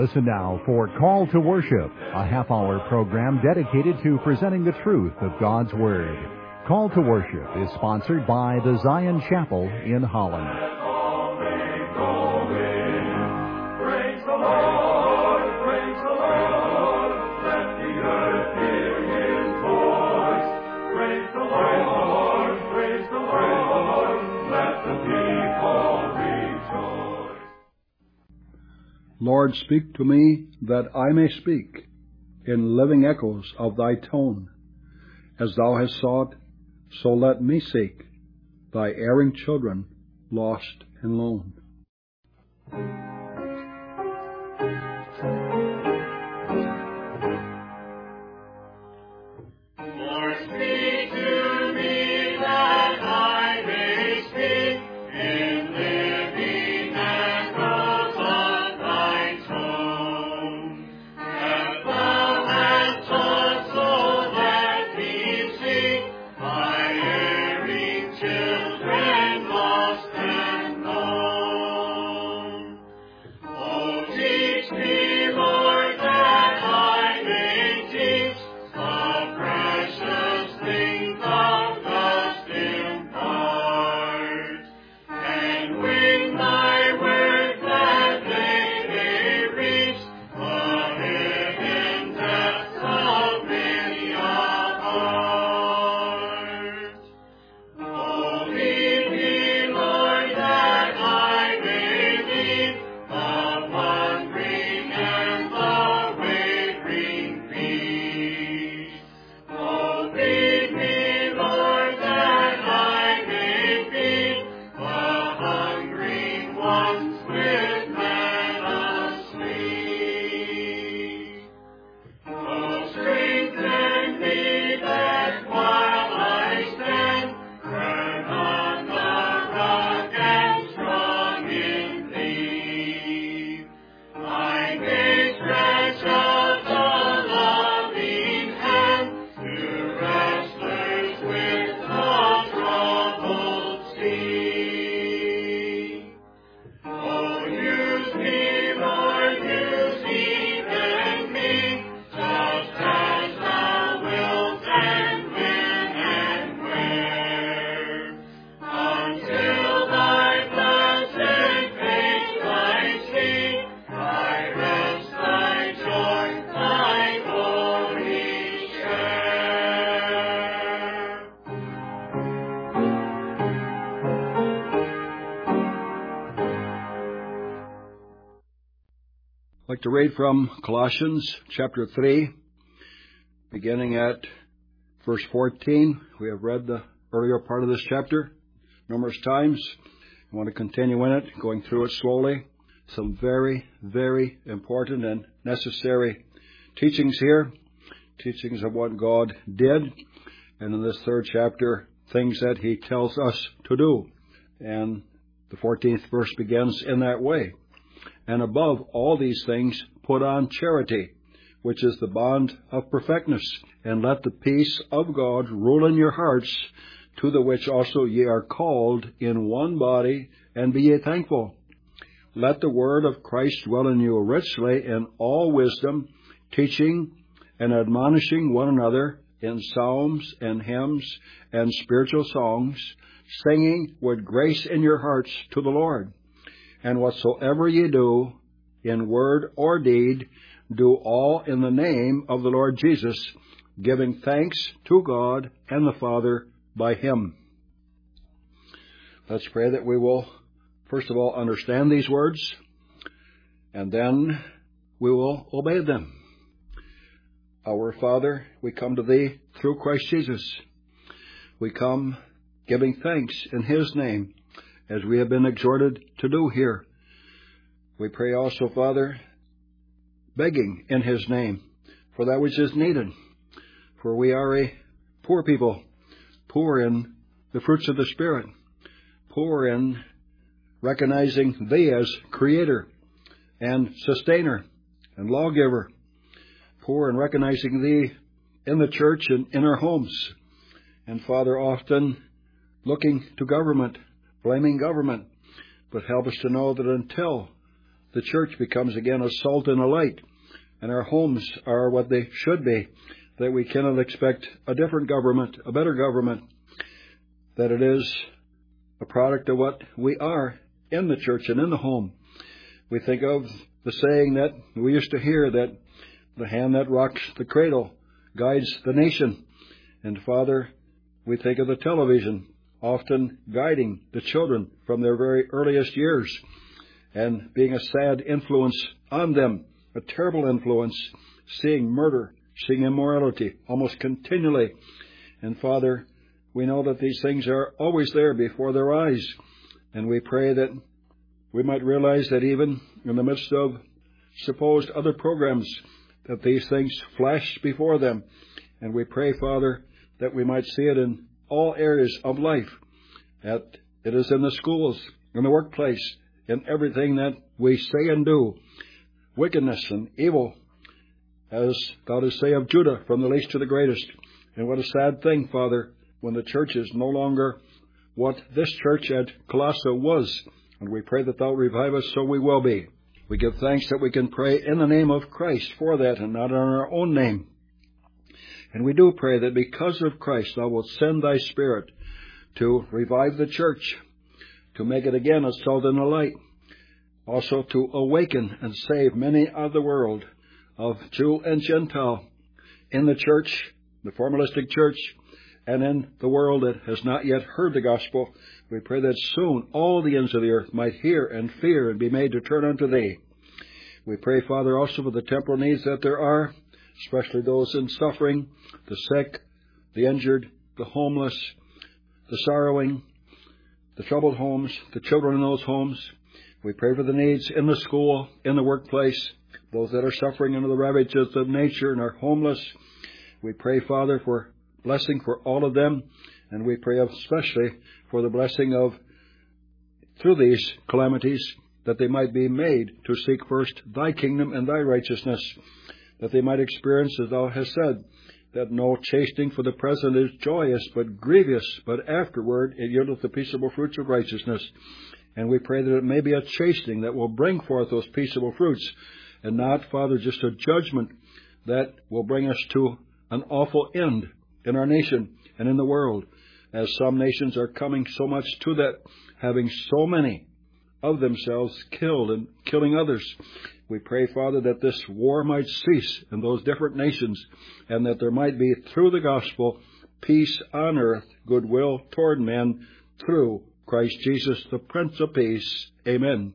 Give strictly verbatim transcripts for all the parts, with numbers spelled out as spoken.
Listen now for Call to Worship, a half-hour program dedicated to presenting the truth of God's Word. Call to Worship is sponsored by the Zion Chapel in Holland. Lord, speak to me that I may speak in living echoes of thy tone. As thou hast sought, so let me seek thy erring children, lost and lone. I'd like to read from Colossians chapter three, beginning at verse fourteen. We have read the earlier part of this chapter numerous times. I want to continue in it, going through it slowly. Some very, very important and necessary teachings here, teachings of what God did, and in this third chapter, things that He tells us to do. And the fourteenth verse begins in that way. And above all these things, put on charity, which is the bond of perfectness. And let the peace of God rule in your hearts, to the which also ye are called in one body, and be ye thankful. Let the word of Christ dwell in you richly in all wisdom, teaching and admonishing one another in psalms and hymns and spiritual songs, singing with grace in your hearts to the Lord. And whatsoever ye do, in word or deed, do all in the name of the Lord Jesus, giving thanks to God and the Father by Him. Let's pray that we will, first of all, understand these words, and then we will obey them. Our Father, we come to Thee through Christ Jesus. We come giving thanks in His name, as we have been exhorted to do here. We pray also, Father, begging in His name for that which is needed. For we are a poor people, poor in the fruits of the Spirit, poor in recognizing Thee as Creator and Sustainer and Lawgiver, poor in recognizing Thee in the church and in our homes. And, Father, often looking to government, blaming government, but help us to know that until the church becomes again a salt and a light, and our homes are what they should be, that we cannot expect a different government, a better government, that it is a product of what we are in the church and in the home. We think of the saying that we used to hear, that the hand that rocks the cradle guides the nation. And Father, we think of the television often guiding the children from their very earliest years and being a sad influence on them, a terrible influence, seeing murder, seeing immorality almost continually. And Father, we know that these things are always there before their eyes, and we pray that we might realize that even in the midst of supposed other programs, that these things flash before them. And we pray, Father, that we might see it in all areas of life, that it is in the schools, in the workplace, in everything that we say and do, wickedness and evil, as God is say of Judah, from the least to the greatest. And what a sad thing, Father, when the church is no longer what this church at Colossae was. And we pray that Thou revive us, so we will be. We give thanks that we can pray in the name of Christ for that, and not in our own name. And we do pray that because of Christ, Thou wilt send Thy Spirit to revive the church, to make it again a salt and a light, also to awaken and save many of the world, of Jew and Gentile, in the church, the formalistic church, and in the world that has not yet heard the gospel. We pray that soon all the ends of the earth might hear and fear and be made to turn unto Thee. We pray, Father, also for the temporal needs that there are, especially those in suffering, the sick, the injured, the homeless, the sorrowing, the troubled homes, the children in those homes. We pray for the needs in the school, in the workplace, those that are suffering under the ravages of nature and are homeless. We pray, Father, for blessing for all of them, and we pray especially for the blessing of, through these calamities, that they might be made to seek first Thy kingdom and Thy righteousness, that they might experience, as Thou hast said, that no chastening for the present is joyous, but grievous, but afterward it yieldeth the peaceable fruits of righteousness. And we pray that it may be a chastening that will bring forth those peaceable fruits, and not, Father, just a judgment that will bring us to an awful end in our nation and in the world, as some nations are coming so much to that, having so many of themselves killed and killing others. We pray, Father, that this war might cease in those different nations, and that there might be, through the gospel, peace on earth, goodwill toward men, through Christ Jesus, the Prince of Peace. Amen.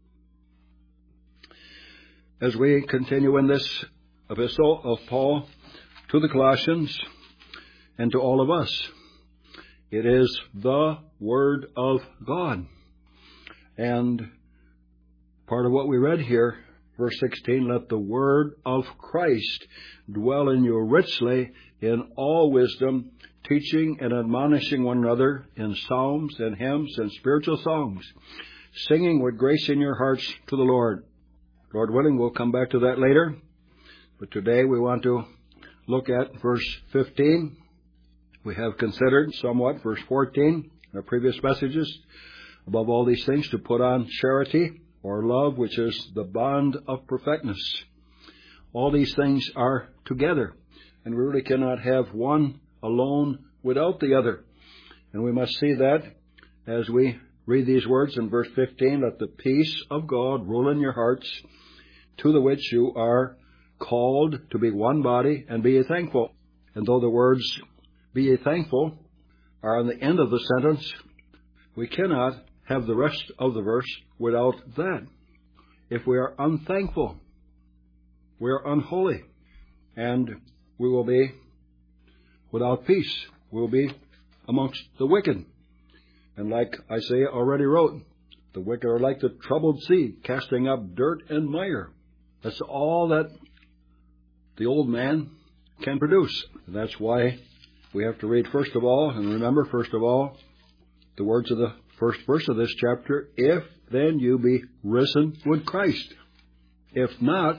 As we continue in this epistle of Paul to the Colossians and to all of us, it is the Word of God. And part of what we read here, verse sixteen, let the word of Christ dwell in you richly in all wisdom, teaching and admonishing one another in psalms and hymns and spiritual songs, singing with grace in your hearts to the Lord. Lord willing, we'll come back to that later. But today we want to look at verse fifteen. We have considered somewhat verse fourteen in our previous messages. Above all these things, to put on charity, or love, which is the bond of perfectness. All these things are together, and we really cannot have one alone without the other. And we must see that as we read these words in verse fifteen, let the peace of God rule in your hearts, to the which you are called to be one body, and be ye thankful. And though the words, be ye thankful, are on the end of the sentence, we cannot have the rest of the verse without that. If we are unthankful, we are unholy, and we will be without peace. We will be amongst the wicked. And like Isaiah already wrote, the wicked are like the troubled sea, casting up dirt and mire. That's all that the old man can produce. And that's why we have to read first of all, and remember first of all, the words of the first verse of this chapter, if then you be risen with Christ. If not,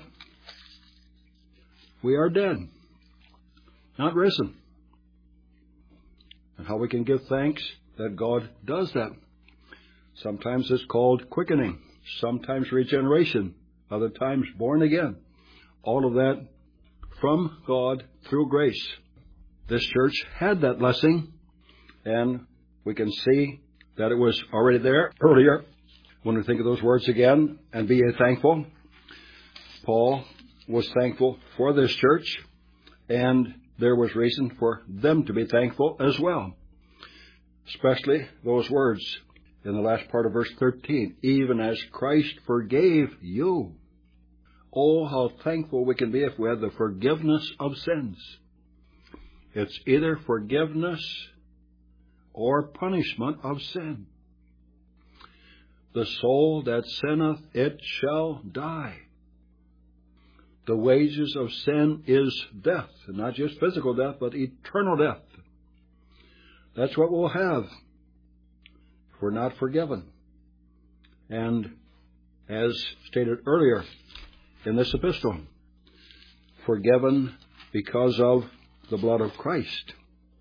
we are dead, not risen. And how we can give thanks that God does that. Sometimes it's called quickening. sometimes regeneration, other times born again. All of that from God through grace. This church had that blessing, and we can see that it was already there earlier. When we think of those words again, and be ye thankful, Paul was thankful for this church, and there was reason for them to be thankful as well. Especially those words in the last part of verse thirteen, even as Christ forgave you. Oh, how thankful we can be if we have the forgiveness of sins. It's either forgiveness or punishment of sin. The soul that sinneth, it shall die. The wages of sin is death, and not just physical death, but eternal death. That's what we'll have if we're not forgiven. And as stated earlier in this epistle, forgiven because of the blood of Christ.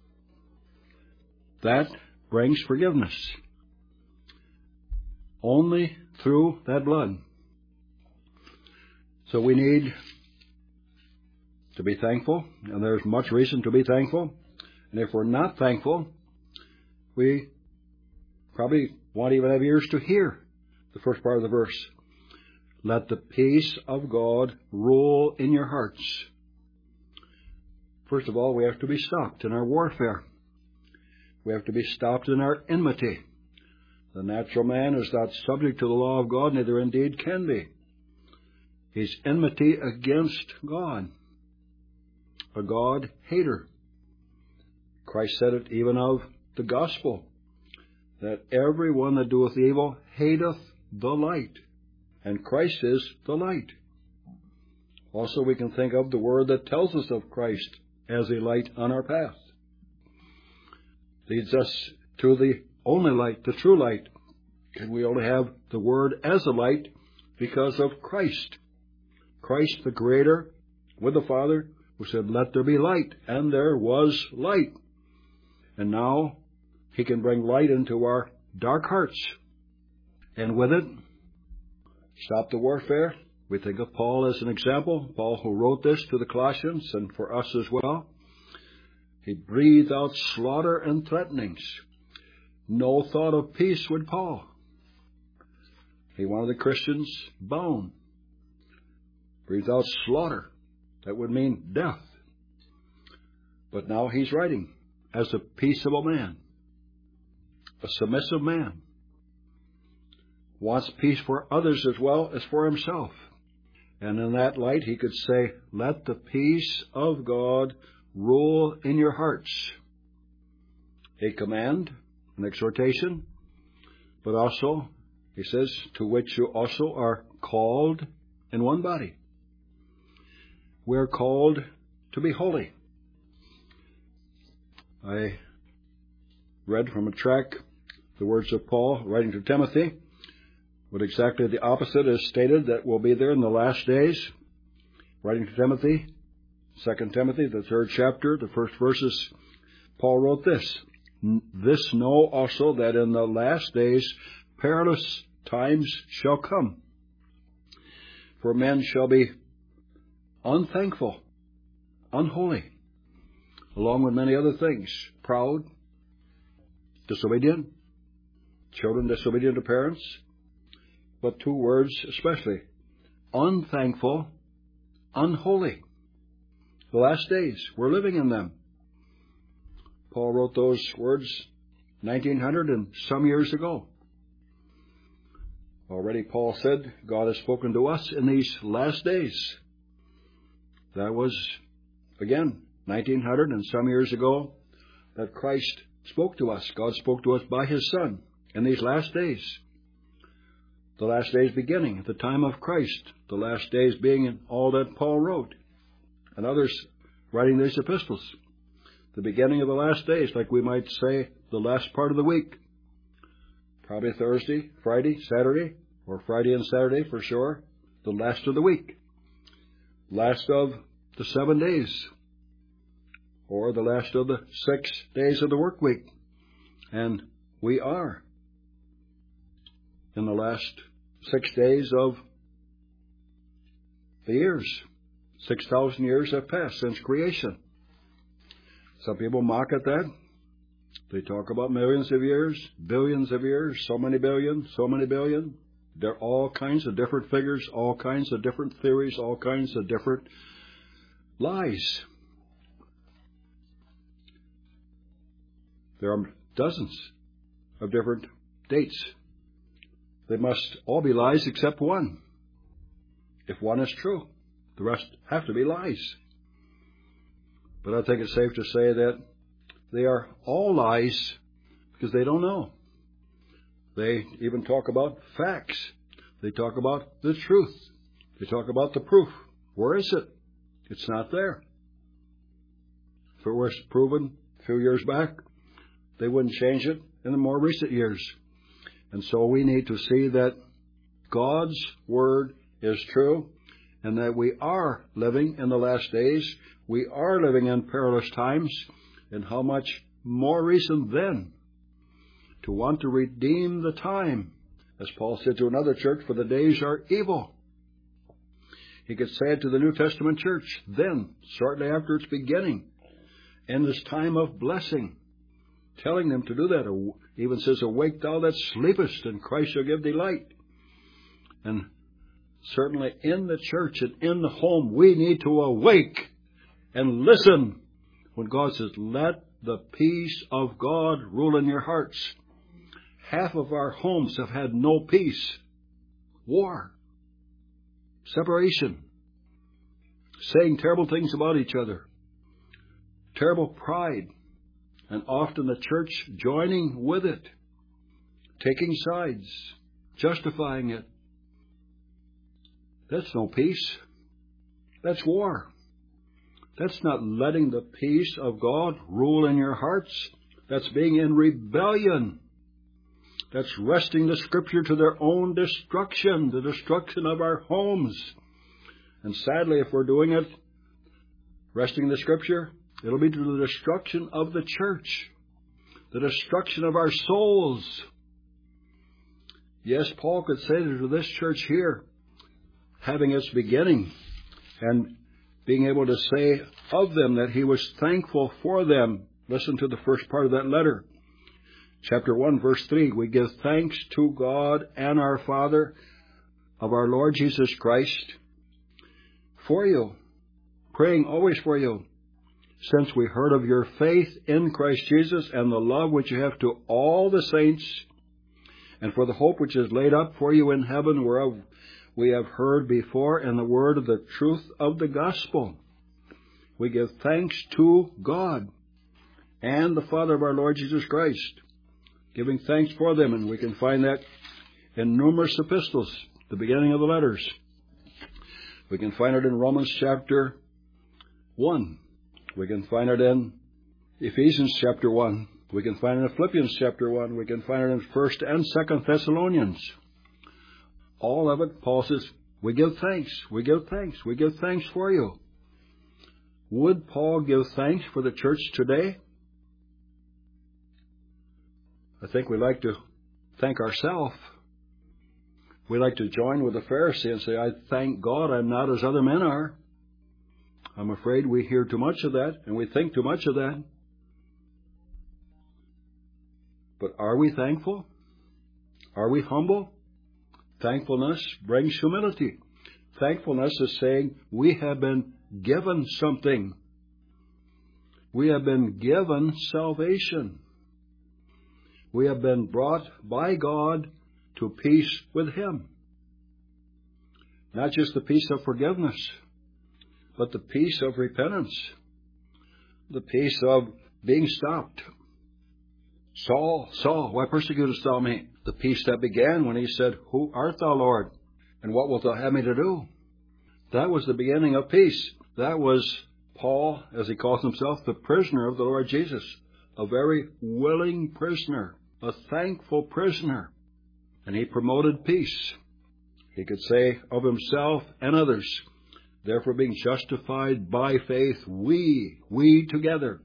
That brings forgiveness. Only through that blood. So we need to be thankful, and there's much reason to be thankful. And if we're not thankful, we probably won't even have ears to hear the first part of the verse. Let the peace of God rule in your hearts. First of all, we have to be stopped in our warfare. We have to be stopped in our enmity. The natural man is not subject to the law of God, neither indeed can be. He's enmity against God, a God-hater. Christ said it even of the gospel, that every one that doeth evil hateth the light, and Christ is the light. Also, we can think of the word that tells us of Christ as a light on our path. Leads us to the only light, the true light. And we only have the word as a light because of Christ. Christ the Creator with the Father, who said, let there be light, and there was light. And now He can bring light into our dark hearts. And with it, stop the warfare. We think of Paul as an example, Paul who wrote this to the Colossians and for us as well. He breathed out slaughter and threatenings. No thought of peace with Paul. He wanted the Christians bound. Breathed out slaughter. That would mean death. But now he's writing as a peaceable man, a submissive man. Wants peace for others as well as for himself. And in that light he could say, let the peace of God rule in your hearts. A command, an exhortation, but also, he says, to which you also are called in one body. We're called to be holy. I read from a tract the words of Paul writing to Timothy, but exactly the opposite is stated that will be there in the last days. Writing to Timothy, Second Timothy, the third chapter, the first verses, Paul wrote this, this know also that in the last days perilous times shall come. For men shall be unthankful, unholy, along with many other things, proud, disobedient, children disobedient to parents, but two words especially, unthankful, unholy. The last days, we're living in them. Paul wrote those words nineteen hundred and some years ago. Already Paul said, God has spoken to us in these last days. That was, again, nineteen hundred and some years ago that Christ spoke to us. God spoke to us by His Son in these last days. The last days beginning at the time of Christ. The last days being in all that Paul wrote. And others writing these epistles. The beginning of the last days, like we might say, the last part of the week. Probably Thursday, Friday, Saturday, or Friday and Saturday for sure. The last of the week. Last of the seven days. Or the last of the six days of the work week. And we are in the last six days of the years. Six thousand years have passed since creation. Some people mock at that. They talk about millions of years, billions of years, so many billion, so many billion. There are all kinds of different figures, all kinds of different theories, all kinds of different lies. There are dozens of different dates. They must all be lies except one. If one is true, the rest have to be lies. But I think it's safe to say that they are all lies because they don't know. They even talk about facts. They talk about the truth. They talk about the proof. Where is it? It's not there. If it was proven a few years back, they wouldn't change it in the more recent years. And so we need to see that God's Word is true and that we are living in the last days. We are living in perilous times. And how much more reason then to want to redeem the time. As Paul said to another church, for the days are evil. He could say it to the New Testament church then, shortly after its beginning, in this time of blessing, telling them to do that. He even says, awake thou that sleepest, and Christ shall give thee light. And certainly in the church and in the home, we need to awake and listen when God says, let the peace of God rule in your hearts. Half of our homes have had no peace. War. Separation. Saying terrible things about each other. Terrible pride. And often the church joining with it. Taking sides. Justifying it. That's no peace. That's war. That's not letting the peace of God rule in your hearts. That's being in rebellion. That's wresting the Scripture to their own destruction, the destruction of our homes. And sadly, if we're doing it, wresting the Scripture, it'll be to the destruction of the church, the destruction of our souls. Yes, Paul could say to this church here, having its beginning, and being able to say of them that he was thankful for them. Listen to the first part of that letter. Chapter one, verse three. We give thanks to God and our Father of our Lord Jesus Christ for you, praying always for you, since we heard of your faith in Christ Jesus and the love which you have to all the saints, and for the hope which is laid up for you in heaven, whereof we have heard before in the word of the truth of the gospel. We give thanks to God and the Father of our Lord Jesus Christ, giving thanks for them. And we can find that in numerous epistles, the beginning of the letters. We can find it in Romans chapter one. We can find it in Ephesians chapter one. We can find it in Philippians chapter one. We can find it in First and Second Thessalonians. All of it, Paul says, we give thanks, we give thanks, we give thanks for you. Would Paul give thanks for the church today? I think we like to thank ourselves. We like to join with the Pharisee and say, I thank God I'm not as other men are. I'm afraid we hear too much of that and we think too much of that. But are we thankful? Are we humble? Thankfulness brings humility. Thankfulness is saying we have been given something. We have been given salvation. We have been brought by God to peace with Him. Not just the peace of forgiveness, but the peace of repentance. The peace of being stopped. Saul, Saul, why persecutest thou me? The peace that began when he said, Who art thou, Lord? And what wilt thou have me to do? That was the beginning of peace. That was Paul, as he calls himself, the prisoner of the Lord Jesus. A very willing prisoner, a thankful prisoner. And he promoted peace. He could say of himself and others, therefore being justified by faith, we, we together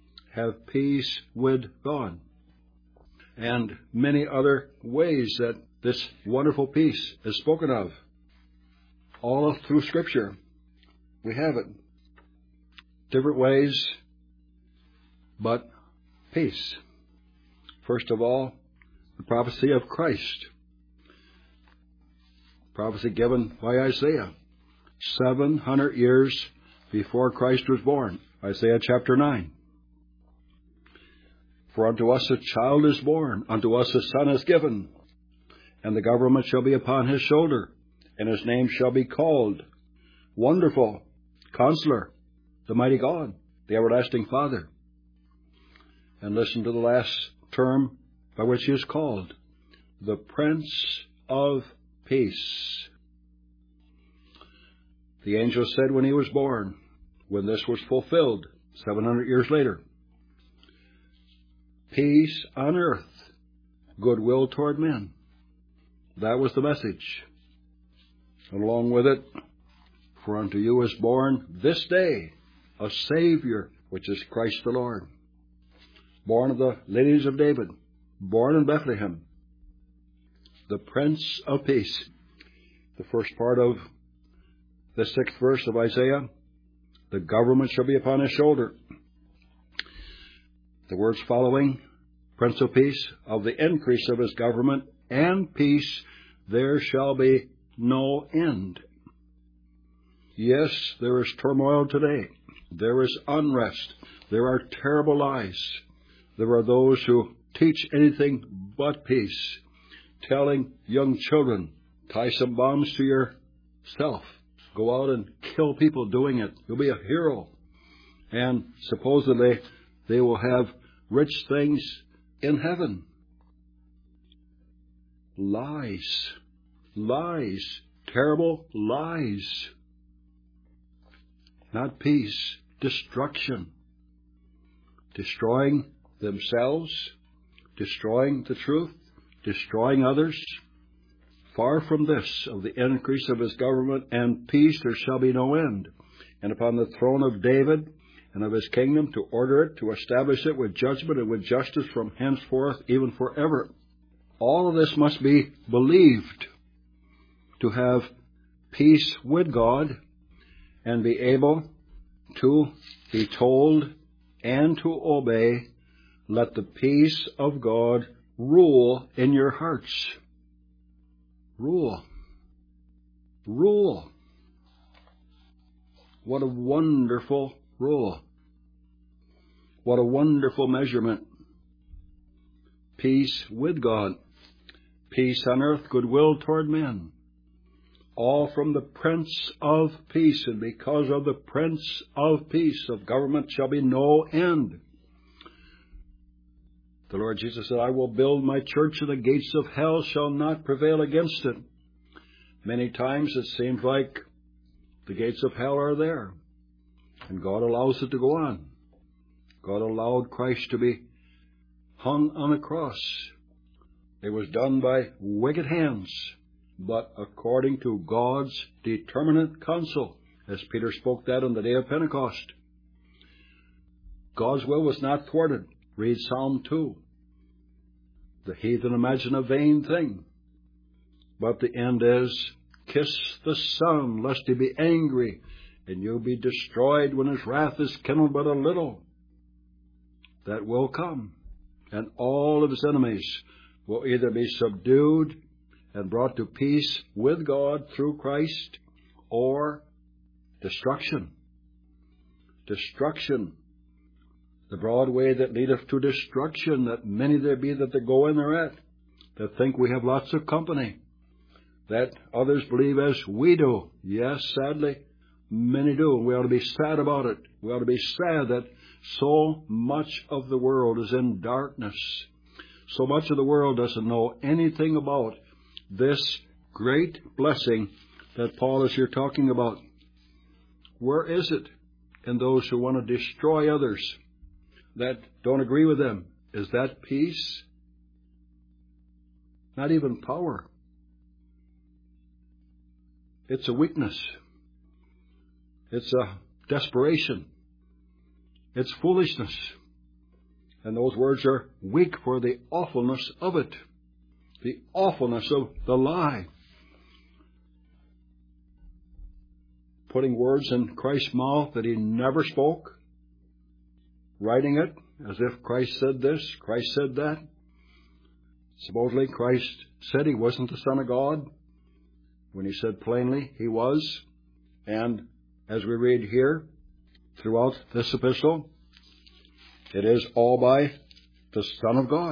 have peace with God. And many other ways that this wonderful peace is spoken of all through Scripture. We have it. Different ways, but peace. First of all, the prophecy of Christ. Prophecy given by Isaiah, seven hundred years before Christ was born. Isaiah chapter nine. For unto us a child is born, unto us a son is given, and the government shall be upon his shoulder, and his name shall be called Wonderful, Counselor, the Mighty God, the Everlasting Father. And listen to the last term by which he is called, the Prince of Peace. The angel said when he was born, when this was fulfilled, seven hundred years later, peace on earth, goodwill toward men. That was the message. And along with it, for unto you is born this day a Savior, which is Christ the Lord. Born of the ladies of David, born in Bethlehem, the Prince of Peace. The first part of the sixth verse of Isaiah, the government shall be upon his shoulder. The words following, Prince of Peace, of the increase of his government and peace there shall be no end. Yes, there is turmoil today. There is unrest. There are terrible lies. There are those who teach anything but peace, telling young children, tie some bombs to yourself. Go out and kill people doing it. You'll be a hero. And supposedly they will have rich things in heaven. Lies. Lies. Terrible lies. Not peace. Destruction. Destroying themselves. Destroying the truth. Destroying others. Far from this, of the increase of his government and peace there shall be no end. And upon the throne of David and of his kingdom, to order it, to establish it with judgment and with justice from henceforth, even forever. All of this must be believed to have peace with God and be able to be told and to obey, let the peace of God rule in your hearts. Rule. Rule. What a wonderful rule. What a wonderful measurement. Peace with God. Peace on earth, goodwill toward men. All from the Prince of Peace. And because of the Prince of Peace, of government shall be no end. The Lord Jesus said, I will build my church, and the gates of hell shall not prevail against it. Many times it seems like the gates of hell are there, and God allows it to go on. God allowed Christ to be hung on a cross. It was done by wicked hands, but according to God's determinate counsel, as Peter spoke that on the day of Pentecost. God's will was not thwarted. Read Psalm two. The heathen imagine a vain thing, but the end is, kiss the Son, lest he be angry, and you be destroyed when his wrath is kindled but a little. That will come, and all of his enemies will either be subdued and brought to peace with God through Christ, or destruction. Destruction. The broad way that leadeth to destruction, that many there be that they go in thereat, that think we have lots of company, that others believe as we do. Yes, sadly, many do. We ought to be sad about it. We ought to be sad that so much of the world is in darkness. So much of the world doesn't know anything about this great blessing that Paul is here talking about. Where is it in those who want to destroy others, that don't agree with them? Is that peace? Not even power. It's a weakness. It's a desperation. It's foolishness. And those words are weak for the awfulness of it. the awfulness of the lie. Putting words in Christ's mouth that he never spoke. Writing it as if Christ said this, Christ said that. Supposedly Christ said he wasn't the Son of God, when he said plainly he was. And as we read here throughout this epistle, it is all by the Son of God.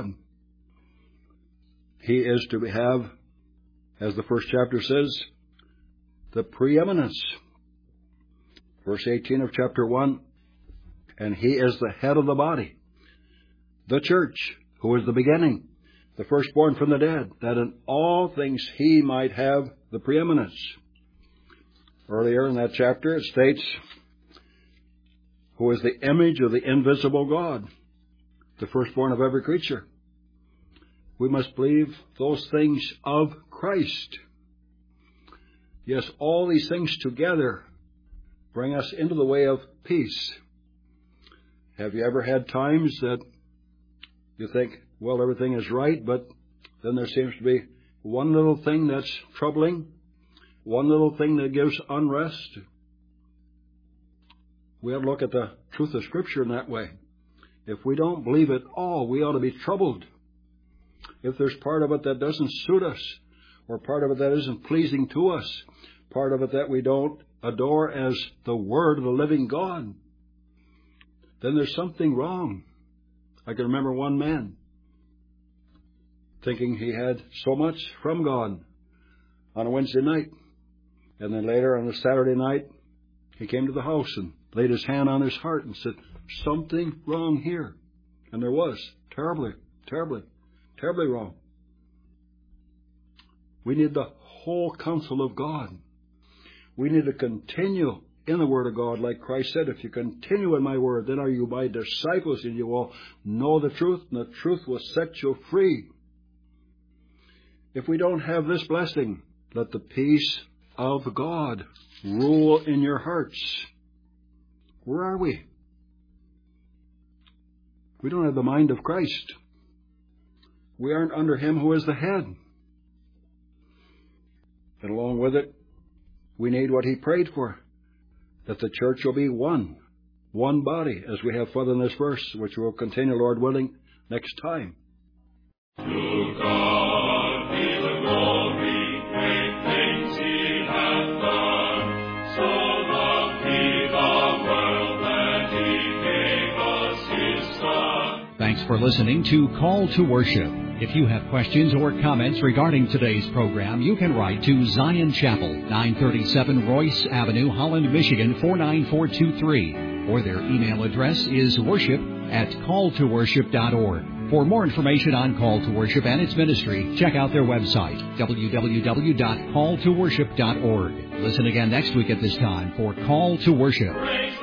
He is to have, as the first chapter says, the preeminence. Verse eighteen of chapter one, and he is the head of the body, the church, who is the beginning, the firstborn from the dead, that in all things he might have the preeminence. Earlier in that chapter it states, who is the image of the invisible God, the firstborn of every creature. We must believe those things of Christ. Yes, all these things together bring us into the way of peace. Have you ever had times that you think, well, everything is right, but then there seems to be one little thing that's troubling, one little thing that gives unrest? We ought to look at the truth of Scripture in that way. If we don't believe it all, we ought to be troubled. If there's part of it that doesn't suit us, or part of it that isn't pleasing to us, part of it that we don't adore as the Word of the living God, then there's something wrong. I can remember one man thinking he had so much from God on a Wednesday night. And then later on a Saturday night, he came to the house and laid his hand on his heart and said, something wrong here. And there was. Terribly, terribly, terribly wrong. We need the whole counsel of God. We need to continue in the Word of God, like Christ said, if you continue in my Word, then are you my disciples, and you will know the truth, and the truth will set you free. If we don't have this blessing, let the peace of God rule in your hearts. Where are we? We don't have the mind of Christ. We aren't under Him who is the head. And along with it, we need what He prayed for, that the church will be one, one body, as we have further in this verse, which will continue, Lord willing, next time. To God be the glory, great things He hath done. So loved He the world that He gave us His Son. Thanks for listening to Call to Worship. If you have questions or comments regarding today's program, you can write to Zion Chapel, nine thirty-seven Royce Avenue, Holland, Michigan, four nine four two three, or their email address is worship at call to worship dot org. For more information on Call to Worship and its ministry, check out their website, w w w dot call to worship dot org. Listen again next week at this time for Call to Worship.